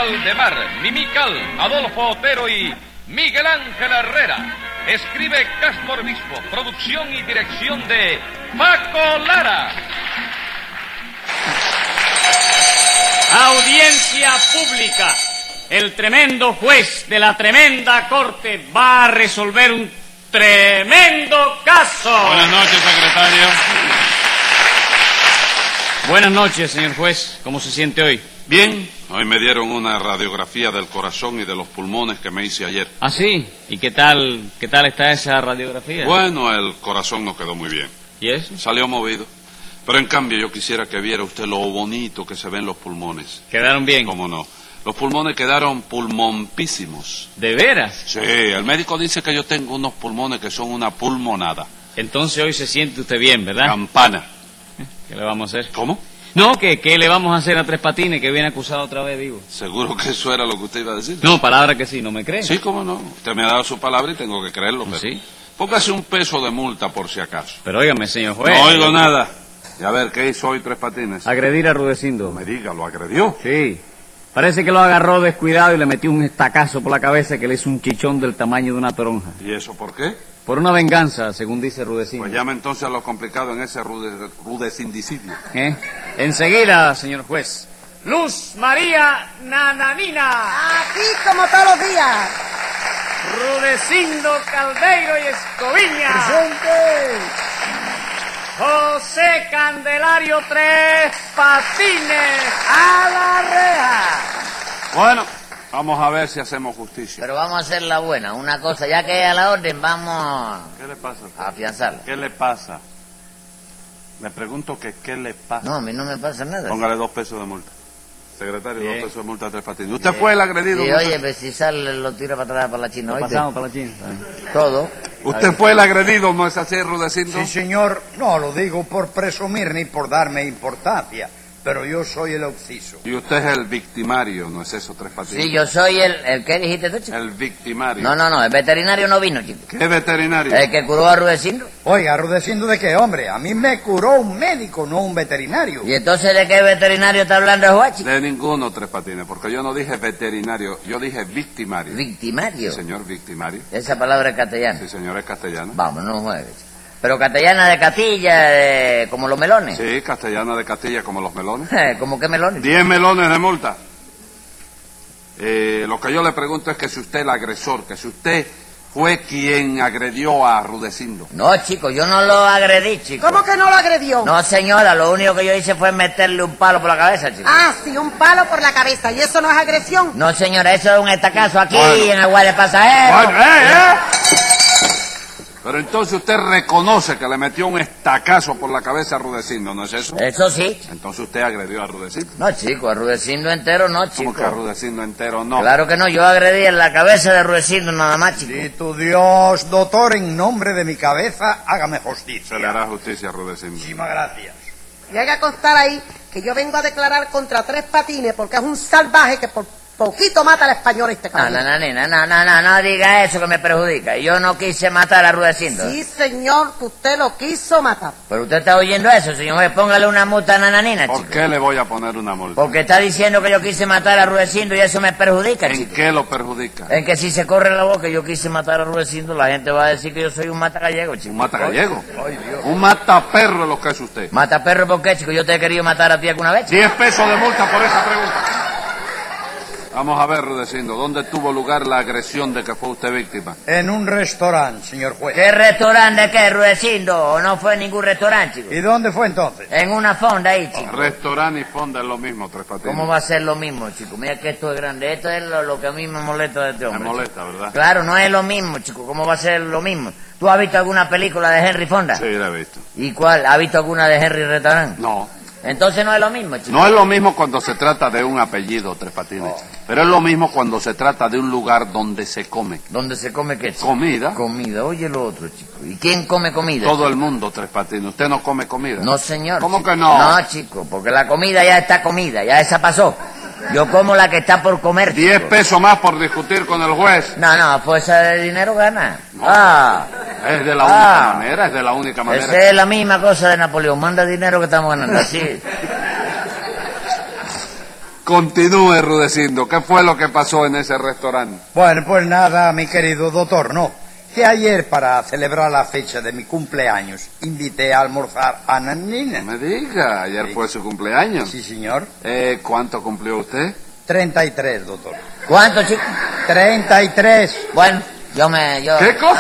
Valdemar, Mimical, Adolfo Otero y Miguel Ángel Herrera. Escribe Castro Obispo, producción y dirección de Paco Lara. Audiencia pública. El tremendo juez de la tremenda corte va a resolver un tremendo caso. Buenas noches, secretario. Buenas noches, señor juez. ¿Cómo se siente hoy? Bien. Hoy me dieron una radiografía del corazón y de los pulmones que me hice ayer. ¿Ah, sí? ¿Y qué tal está esa radiografía? Bueno, el corazón no quedó muy bien. ¿Y eso? Salió movido. Pero en cambio yo quisiera que viera usted lo bonito que se ven los pulmones. ¿Quedaron bien? ¿Cómo no? Los pulmones quedaron pulmonpísimos. ¿De veras? Sí, el médico dice que yo tengo unos pulmones que son una pulmonada. Entonces hoy se siente usted bien, ¿verdad? Campana. ¿Qué le vamos a hacer? ¿Cómo? No, ¿qué le vamos a hacer a Tres Patines, que viene acusado otra vez, digo? ¿Seguro que eso era lo que usted iba a decir? No, palabra que sí, ¿no me cree? Sí, cómo no. Usted me ha dado su palabra y tengo que creerlo. Pero... ¿Sí? Póngase un peso de multa por si acaso. Pero óigame, señor juez. No oigo nada. Y a ver, ¿qué hizo hoy Tres Patines? Agredir a Rudecindo. No me diga, ¿lo agredió? Sí. Parece que lo agarró descuidado y le metió un estacazo por la cabeza que le hizo un chichón del tamaño de una toronja. ¿Y eso por qué? Por una venganza, según dice Rudecindo. Pues llame entonces a lo complicado en ese rudecindicidio. Enseguida, señor juez. Luz María Nananina. Aquí como todos los días. Rudecindo Caldeiro y Escoviña. Presente. José Candelario Tres Patines. A la reja. Bueno, vamos a ver si hacemos justicia. Pero vamos a hacer la buena. Una cosa, ya que es a la orden, vamos ¿Qué le pasa? a afianzarla. ¿Qué le pasa? Le pregunto que qué le pasa. No, a mí no me pasa nada. Póngale 2 pesos de multa. Secretario, Bien. 2 pesos de multa a Tres Patines. ¿Usted fue el agredido? Y ¿no? oye, pues si sale lo tira para atrás para la China, ¿oíste? Pasamos para la China. Todo. ¿Usted fue el agredido, no es así, Rudecindo? Sí, señor, no lo digo por presumir ni por darme importancia, pero yo soy el occiso. Y usted es el victimario, ¿no es eso, Tres Patines? Sí, yo soy el ¿qué dijiste tú, chico? El victimario. No, el veterinario no vino, chico. ¿Qué veterinario? El que curó a Rudecindo. Oiga, ¿Rudecindo de qué, hombre? A mí me curó un médico, no un veterinario. ¿Y entonces de qué veterinario está hablando el juez, chico? De ninguno, Tres Patines, porque yo no dije veterinario, yo dije victimario. Victimario. Sí, señor, victimario. Esa palabra es castellana. Sí, señor, es castellano. Vamos, no juegues. Pero castellana de Castilla, como los melones. Sí, castellana de Castilla, como los melones. ¿Cómo qué melones? 10 melones de multa. Lo que yo le pregunto es que si usted es el agresor, que si usted fue quien agredió a Rudecindo. No, chico, yo no lo agredí, chico. ¿Cómo que no lo agredió? No, señora, lo único que yo hice fue meterle un palo por la cabeza, chico. Ah, sí, un palo por la cabeza. ¿Y eso no es agresión? No, señora, eso es un estacazo aquí Bueno. en el guardia de pasajeros. Bueno, Pero entonces usted reconoce que le metió un estacazo por la cabeza a Rudecindo, ¿no es eso? Eso sí. Entonces usted agredió a Rudecindo. No, chico, a Rudecindo entero no, chico. ¿Cómo que a Rudecindo entero no? Claro que no, yo agredí en la cabeza de Rudecindo nada más, chico. Si tu Dios, doctor, en nombre de mi cabeza, hágame justicia. Se le hará justicia a Rudecindo. Muchísimas gracias. Y haga constar ahí que yo vengo a declarar contra Tres Patines porque es un salvaje que por poquito mata al español este No, cabrón. no diga eso que me perjudica. Yo no quise matar a Rudecindo. Sí, señor, que usted lo quiso matar. Pero usted está oyendo eso, señor juez. Póngale una multa a Nananina, ¿Por chico. qué le voy a poner una multa? Porque está diciendo que yo quise matar a Rudecindo y eso me perjudica, ¿En chico. qué lo perjudica? En que si se corre la voz que yo quise matar a Rudecindo, la gente va a decir que yo soy un mata gallego, chico. ¿Un mata gallego? Un mata perro es lo que es usted. ¿Mata perro por qué, chico? Yo te he querido matar a ti alguna vez, chico. 10 pesos de multa por esa pregunta. Vamos a ver, Rudecindo, ¿dónde tuvo lugar la agresión de que fue usted víctima? En un restaurante, señor juez. ¿Qué restaurante qué, Rudecindo? ¿O no fue ningún restaurante, chico? ¿Y dónde fue entonces? En una fonda ahí, chico. Restaurante y fonda es lo mismo, Tres Patines. ¿Cómo va a ser lo mismo, chico? Mira que esto es grande. Esto es lo que a mí me molesta de este Me hombre. molesta, ¿verdad? Claro, no es lo mismo, chico. ¿Cómo va a ser lo mismo? ¿Tú has visto alguna película de Henry Fonda? Sí, la he visto. ¿Y cuál? ¿Has visto alguna de Henry Restaurant? No. Entonces no es lo mismo, chico. No es lo mismo cuando se trata de un apellido, Tres Patines. Pero es lo mismo cuando se trata de un lugar donde se come. ¿Dónde se come qué, chico? Comida. Comida. Oye lo otro, chico. ¿Y quién come comida? Todo el mundo, Tres Patines. ¿Usted no come comida? No, señor. ¿Cómo chico. que no? No, chico, porque la comida ya está comida. Ya esa pasó. Yo como la que está por comer, 10 chico. pesos más por discutir con el juez. No, fuerza de dinero gana. No. Ah. Es de la única manera, es de la única manera. Esa es la misma cosa de Napoleón. Manda dinero que estamos ganando. Así. Continúe, Rudecindo. ¿Qué fue lo que pasó en ese restaurante? Bueno, pues nada, mi querido doctor, no. Que ayer, para celebrar la fecha de mi cumpleaños, invité a almorzar a Nananina. No me diga, ayer fue su cumpleaños. Sí, señor. ¿Cuánto cumplió usted? 33, doctor. ¿Cuánto, chico? 33. Bueno, ¿Qué cosa?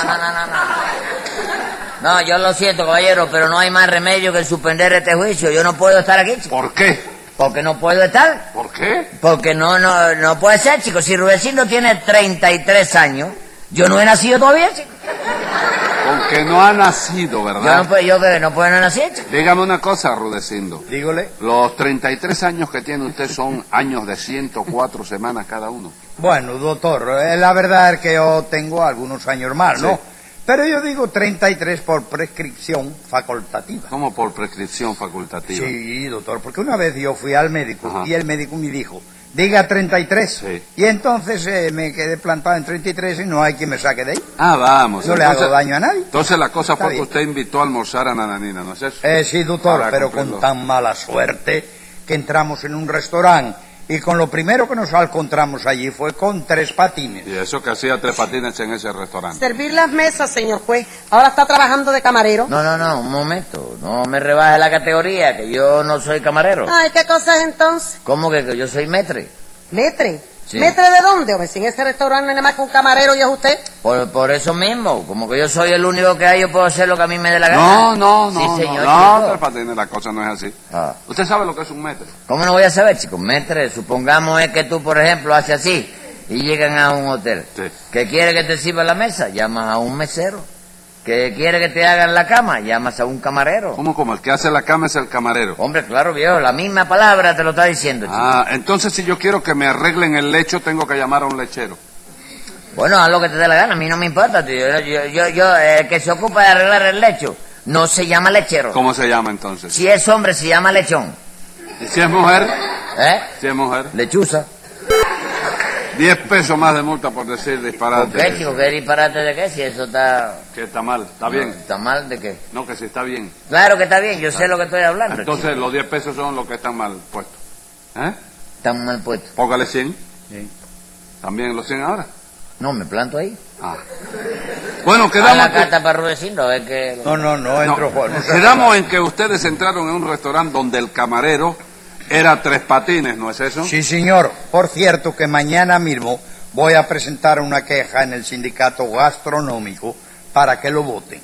No, yo lo siento, caballero, pero no hay más remedio que suspender este juicio. Yo no puedo estar aquí, chico. ¿Por qué? Porque no puedo estar. ¿Por qué? Porque no puede ser, chico. Si Rudecindo tiene 33 años, yo no he nacido todavía, chico. Porque no ha nacido, ¿verdad? Yo no puedo nacer, chico. Dígame una cosa, Rudecindo. Dígole. Los 33 años que tiene usted son años de 104 semanas cada uno. Bueno, doctor, la verdad es que yo tengo algunos años más, ¿no? Sí. Pero yo digo 33 por prescripción facultativa. ¿Cómo por prescripción facultativa? Sí, doctor, porque una vez yo fui al médico. Ajá. Y el médico me dijo, diga 33. Sí. Y entonces me quedé plantado en 33 y no hay quien me saque de ahí. Ah, vamos. No le hago daño a nadie. Entonces la cosa Está fue que bien. usted invitó a almorzar a Nananina, ¿no es eso? Sí, doctor, Para pero cumplirlo. con tan mala suerte que entramos en un restaurante y con lo primero que nos encontramos allí fue con 3 patines. Y eso que hacía 3 patines en ese restaurante. Servir las mesas, señor juez. Ahora está trabajando de camarero. No, un momento. No me rebaje la categoría, que yo no soy camarero. Ay, ¿qué cosa es entonces? ¿Cómo que yo soy metre? ¿Metre? Sí. ¿Metre de dónde? Hombre, si en ese restaurante no hay nada más que un camarero y es usted. Por eso mismo, como que yo soy el único que hay, yo puedo hacer lo que a mí me dé la gana. No, Sí, señor, no, chico. 3 patines, la cosa no es así. Ah. ¿Usted sabe lo que es un metro? ¿Cómo no voy a saber, chico? Metre, supongamos es que tú, por ejemplo, haces así y llegan a un hotel. Sí. ¿Que quiere que te sirva la mesa? Llamas a un mesero. ¿Que quiere que te hagan la cama? Llamas a un camarero. ¿Cómo? El que hace la cama es el camarero. Hombre, claro, viejo, la misma palabra te lo está diciendo, chico. Ah, entonces si yo quiero que me arreglen el lecho, tengo que llamar a un lechero. Bueno, haz lo que te dé la gana, a mí no me importa, tío. El que se ocupa de arreglar el lecho no se llama lechero. ¿Cómo se llama entonces? Si es hombre, se llama lechón. ¿Y si es mujer? ¿Eh? Si es mujer. Lechuza. 10 pesos más de multa por decir disparate. ¿Por qué, chico? ¿Qué disparate de qué? Si eso está... Que está mal, está bien. ¿Está mal de qué? No, que si está bien. Claro que está bien, yo sé lo que estoy hablando. Entonces chico. los 10 pesos son los que están mal puestos. ¿Eh? Están mal puestos. Póngale 100. Sí. ¿También los 100 ahora? No, me planto ahí. Ah. Bueno, A quedamos, la carta para Rudecindo, a ver que... No, entro Juan. No sea quedamos en que ustedes entraron en un restaurante donde el camarero era 3 patines, ¿no es eso? Sí, señor. Por cierto que mañana mismo voy a presentar una queja en el sindicato gastronómico para que lo voten.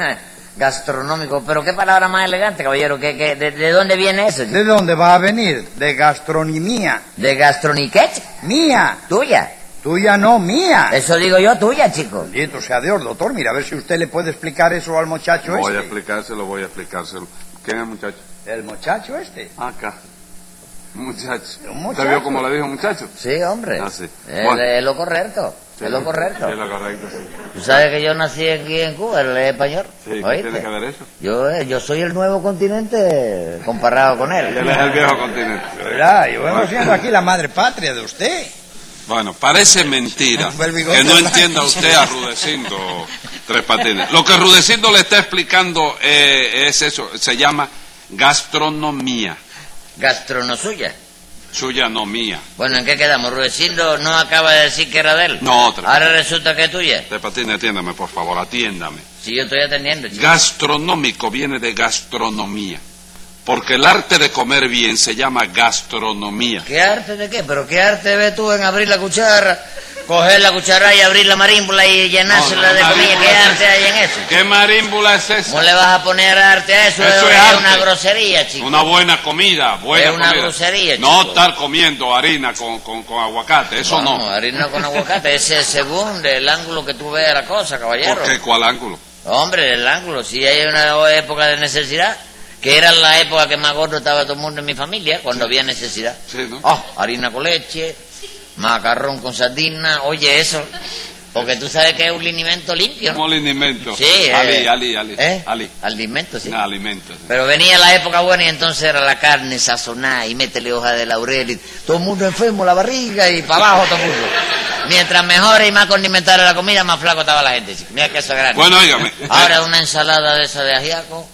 Gastronómico, pero qué palabra más elegante, caballero. ¿De dónde viene eso? ¿De dónde va a venir? De gastronomía. ¿De gastroniquet? Mía. ¿Tuya? Tuya no, mía. Eso digo yo, tuya, chico. Bendito sea Dios, doctor. Mira, a ver si usted le puede explicar eso al muchacho Voy a este. explicárselo. ¿Quién es el muchacho? El muchacho este. Acá. Muchacho. Un muchacho. ¿Usted vio cómo le dijo muchacho? Sí, hombre. Ah, sí. Es, Bueno. es lo correcto. Sí, es lo correcto. Sí, es lo correcto, sí. Tú sabes que yo nací aquí en Cuba, él es español. Sí, ¿qué ¿Oíste? tiene que ver eso? Yo soy el nuevo continente comparado con él. Él es el viejo continente. ¿Verdad? Yo vengo siendo aquí la madre patria de usted. Bueno, parece mentira Fue el bigote que no blanco. entienda usted a Rudecindo 3 patines. Lo que Rudecindo le está explicando es eso, se llama gastronomía. Gastronosuya. Suya no mía. Bueno, ¿en qué quedamos? Rudecindo no acaba de decir que era de él. No, Tres Ahora resulta que es tuya. 3 patines, atiéndame, por favor, atiéndame. Si yo estoy atendiendo, chico. Gastronómico viene de gastronomía. Porque el arte de comer bien se llama gastronomía. ¿Qué arte de qué? ¿Pero qué arte ves tú en abrir la cuchara, coger la cuchara y abrir la marímbula y llenársela No, de comida? marímbula ¿Qué es arte hay en eso? ¿Qué marímbula es esa? ¿Cómo le vas a poner arte a eso? Eso es es arte. una grosería, chico. Una buena comida, buena Es una comida. grosería, No chico. estar comiendo harina con aguacate, eso Vamos, no. harina con aguacate, ese es según el ángulo que tú veas la cosa, caballero. ¿Por qué? ¿Cuál ángulo? Hombre, el ángulo, si hay una época de necesidad, que era la época que más gordo estaba todo el mundo en mi familia, cuando había necesidad. Sí, ¿no? Harina con leche, macarrón con sardina, oye eso, porque tú sabes que es un alimento limpio, ¿no? Como alimento. Sí, Ali. Ali. Alimento, sí. No, alimento. Sí. Pero venía la época buena y entonces era la carne sazonada y métele hoja de laurel y todo el mundo enfermo, la barriga y para abajo todo el mundo. Mientras mejor y más condimentada la comida, más flaco estaba la gente, chico. Mira que eso es grande. Bueno, óigame. Ahora una ensalada de esa de ajiaco,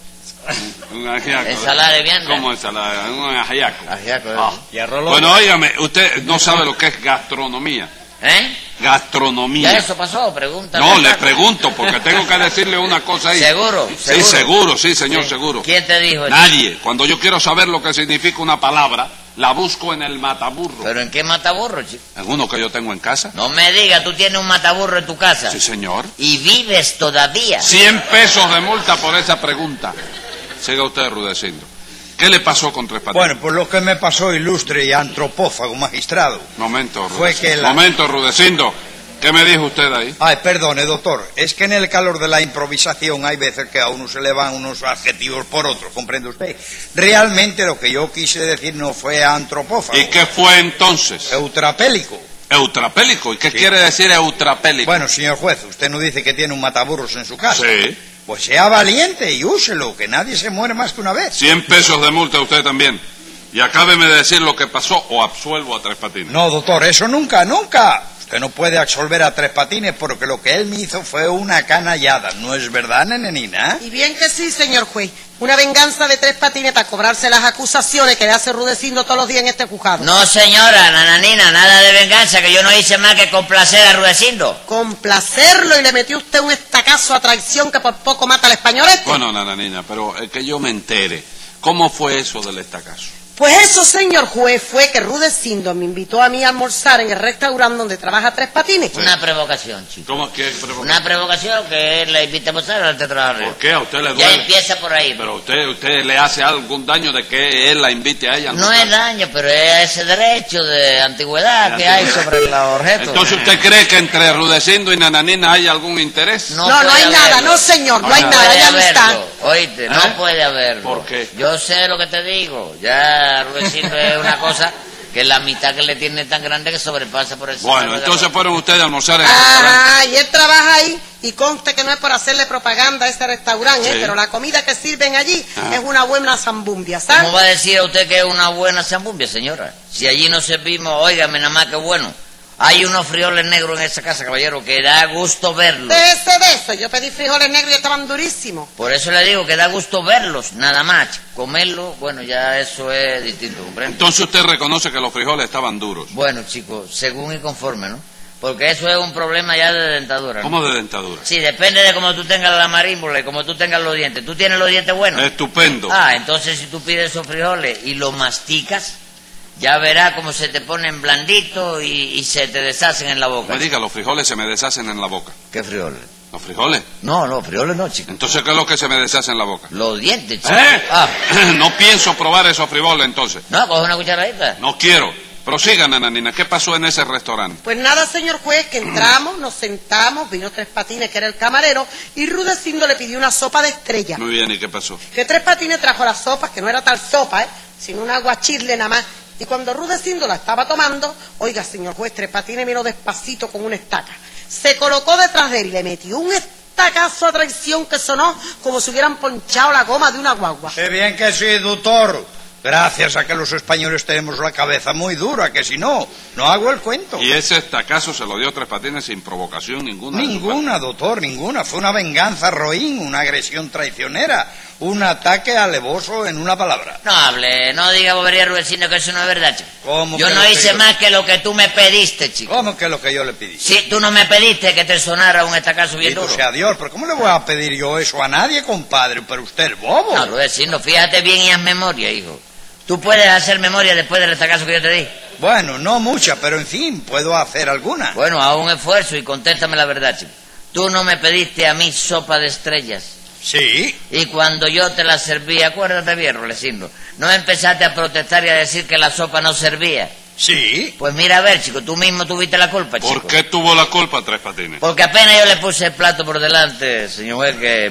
Un ajiaco. Ensalada de vianda. ¿Cómo ensalada? Un ajiaco. Ajiaco, Ah. Y arroz loco. Bueno, óigame, usted no sabe lo que es gastronomía. ¿Eh? Gastronomía. ¿Ya eso pasó? Pregúntale. No, le pregunto, porque tengo que decirle una cosa ahí. ¿Seguro? Sí, seguro, sí, señor, seguro. ¿Quién te dijo eso? Nadie. Cuando yo quiero saber lo que significa una palabra, la busco en el mataburro. ¿Pero en qué mataburro, chico? ¿En uno que yo tengo en casa? No me digas, tú tienes un mataburro en tu casa. Sí, señor. ¿Y vives todavía? 100 pesos de multa por esa pregunta. Siga usted, Rudecindo. ¿Qué le pasó con Tres Patines? Bueno, pues lo que me pasó, ilustre y antropófago magistrado. Momento, Fue Rudecindo. que la- Momento, Rudecindo. ¿Qué me dijo usted ahí? Ay, perdone, doctor. Es que en el calor de la improvisación hay veces que a uno se le van unos adjetivos por otros, ¿comprende usted? Realmente lo que yo quise decir no fue antropófago. ¿Y qué fue entonces? Eutrapélico. Eutrapélico. ¿Y qué quiere decir eutrapélico? Bueno, señor juez, usted no dice que tiene un mataburros en su casa. Sí. Pues sea valiente y úselo, que nadie se muere más que una vez. 100 pesos de multa a usted también. Y acábeme de decir lo que pasó o absuelvo a Tres Patines. No, doctor, eso nunca, nunca. Usted no puede absolver a Tres Patines porque lo que él me hizo fue una canallada. ¿No es verdad, nenenina? Y bien que sí, señor juez. Una venganza de Tres Patines para cobrarse las acusaciones que le hace Rudecindo todos los días en este juzgado. No, señora, nananina, nada de venganza, que yo no hice más que complacer a Rudecindo. Complacerlo y le metió usted un estacazo a traición que por poco mata al españolete. Bueno, nananina, pero que yo me entere. ¿Cómo fue eso del estacazo? Pues eso, señor juez, fue que Rudecindo me invitó a mí a almorzar en el restaurante donde trabaja Tres Patines. Una provocación, chico. ¿Cómo que? Una provocación que él le invita a almorzar al teatro de ¿Por qué? ¿A usted le Ya duele? empieza por ahí. Pero usted le hace algún daño de que él la invite a ella. No es daño, pero es ese derecho de antigüedad que hay sobre los objetos. Entonces, ¿usted cree que entre Rudecindo y Nananina hay algún interés? No, no puede hay nada, haberlo. no, señor, no hay puede nada, hay haberlo. amistad. Oíste, no puede haberlo. ¿Por qué? Yo sé lo que te digo. Ya Rudecindo es una cosa que la mitad que le tiene es tan grande que sobrepasa por eso. Bueno, entonces fueron ustedes a almorzar en el restaurante. Ah, y él trabaja ahí y conste que no es por hacerle propaganda a ese restaurante, Sí. pero la comida que sirven allí Ah. es una buena zambumbia, ¿Cómo ¿sabes? va a decir a usted que es una buena zambumbia, señora? Si allí no servimos, óigame, nada más que bueno. Hay unos frijoles negros en esa casa, caballero, que da gusto verlos. De eso, yo pedí frijoles negros y estaban durísimos. Por eso le digo que da gusto verlos, nada más. Comerlos, bueno, ya eso es distinto, ¿comprende? Entonces usted reconoce que los frijoles estaban duros. Bueno, chicos, según y conforme, ¿no? Porque eso es un problema ya de dentadura, ¿no? ¿Cómo de dentadura? Sí, depende de cómo tú tengas la marímbula y cómo tú tengas los dientes. ¿Tú tienes los dientes buenos? Estupendo. Ah, entonces si tú pides esos frijoles y los masticas, ya verás cómo se te ponen blanditos y se te deshacen en la boca. Me diga, los frijoles se me deshacen en la boca. ¿Qué frijoles? ¿Los frijoles? No, frijoles no, chicos. Entonces, ¿qué es lo que se me deshace en la boca? Los dientes, chicos. ¿Eh? Ah, No pienso probar esos frijoles entonces. no, coge una cucharadita. No quiero. Prosigan, nananina. ¿Qué pasó en ese restaurante? Pues nada, señor juez, que entramos, nos sentamos, vino Tres Patines, que era el camarero, y Rudecindo le pidió una sopa de estrella. Muy bien, ¿y qué pasó? Que Tres Patines trajo la sopa, que no era tal sopa, sino un aguachirle nada más. Y cuando Rudecindo la estaba tomando, oiga, señor juez, Tres Patines miró despacito con una estaca. Se colocó detrás de él y le metió un estacazo a traición que sonó como si hubieran ponchado la goma de una guagua. Sé bien que sí, doctor. Gracias a que los españoles tenemos la cabeza muy dura, que si no, no hago el cuento. Y ese estacazo se lo dio Tres Patines sin provocación ninguna. Ninguna, doctor, ninguna. Fue una venganza roín, una agresión traicionera, un ataque alevoso en una palabra. No hable, no diga bobería, Rudecindo, que eso no es verdad, chico. ¿Cómo Yo que no lo que hice yo- más que lo que tú me pediste, chico. ¿Cómo que lo que yo le pedí? Sí, tú no me pediste que te sonara un estacazo bien Bendito duro. sea Dios, pero ¿cómo le voy a pedir yo eso a nadie, compadre? Pero usted es bobo. No, Rudecindo, fíjate bien y haz memoria, hijo. ¿Tú puedes hacer memoria después del estacazo que yo te di? Bueno, no mucha, pero en fin, puedo hacer alguna. Bueno, haz un esfuerzo y contéstame la verdad, chico. Tú no me pediste a mí sopa de estrellas. Sí, Y cuando yo te la serví, acuérdate bien, Rudecindo, no empezaste a protestar y a decir que la sopa no servía. sí. Pues mira, a ver, chico, tú mismo tuviste la culpa, chico. ¿Por qué tuvo la culpa Tres Patines? Porque apenas yo le puse el plato por delante, señor juez,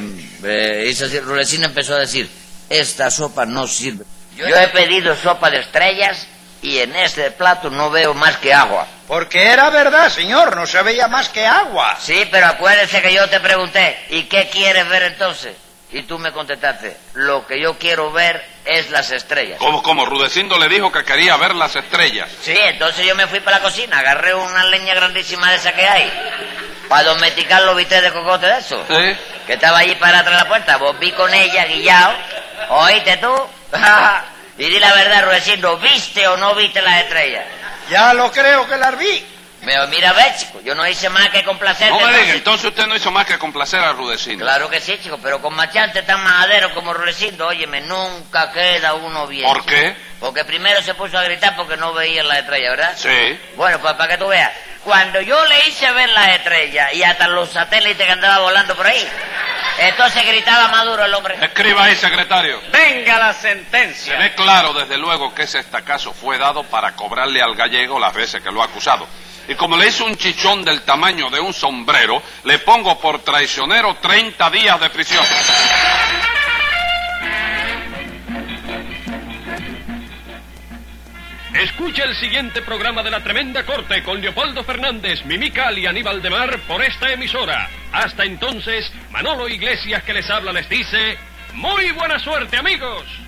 que hizo así, Rudecindo empezó a decir, esta sopa no sirve. Yo he pedido sopa de estrellas y en este plato no veo más que agua. Porque era verdad, señor, no se veía más que agua. Sí, pero acuérdese que yo te pregunté, ¿y qué quieres ver entonces? Y tú me contestaste, lo que yo quiero ver es las estrellas. ¿Cómo? Rudecindo le dijo que quería ver las estrellas. Sí, entonces yo me fui para la cocina, agarré una leña grandísima de esa que hay, para domesticar los bistecs de cocote de eso, ¿Eh? que estaba allí para atrás de la puerta, volví con ella, guillao, ¿Oíste tú? Y di la verdad, Rudecindo, ¿viste o no viste las estrellas? Ya lo creo que las vi. Mira, ve, chico, yo no hice más que complacerte. No me diga, entonces. entonces usted no hizo más que complacer a Rudecindo. Claro que sí, chico, pero con machante tan majadero como Rudecindo, óyeme, nunca queda uno bien. ¿Por qué? Porque primero se puso a gritar porque no veía las estrellas, ¿verdad? Sí. Bueno, pues para que tú veas, cuando yo le hice ver las estrellas y hasta los satélites que andaba volando por ahí, entonces gritaba más duro el hombre. Escriba ahí, secretario. Venga la Se sentencia. ve claro, desde luego, que ese estacazo fue dado para cobrarle al gallego las veces que lo ha acusado. Y como le hizo un chichón del tamaño de un sombrero, le pongo por traicionero 30 días de prisión. Escucha el siguiente programa de La Tremenda Corte con Leopoldo Fernández, Mimical y Aníbal de Mar por esta emisora. Hasta entonces, Manolo Iglesias que les habla les dice, ¡muy buena suerte, amigos!